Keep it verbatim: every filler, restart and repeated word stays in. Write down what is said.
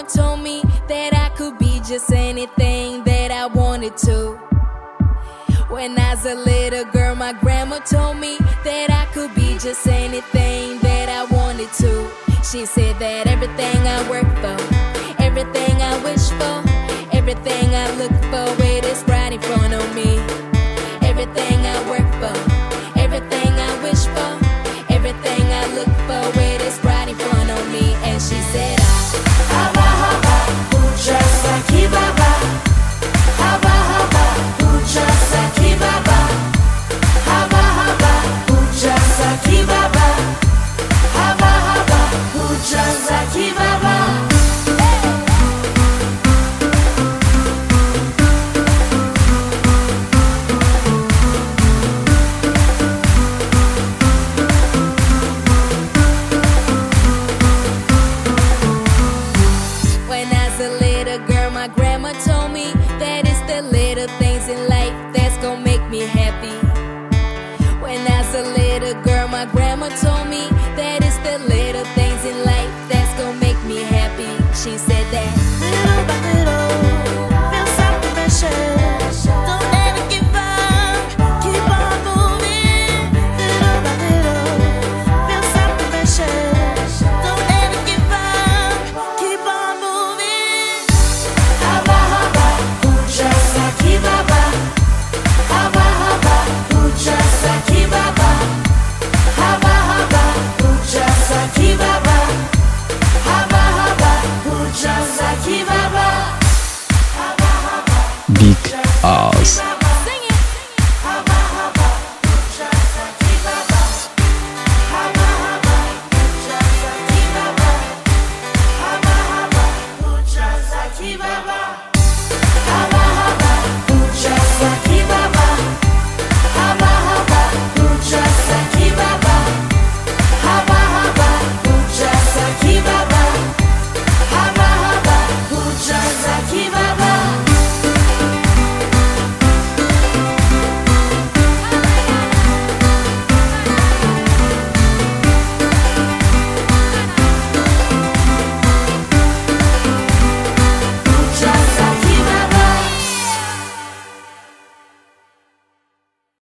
told me that I could be just anything that I wanted to. When I was a little girl, my grandma told me that I could be just anything that I wanted to. She said that everything I work for, everything I wish for, everything I look for, it is right in front of me.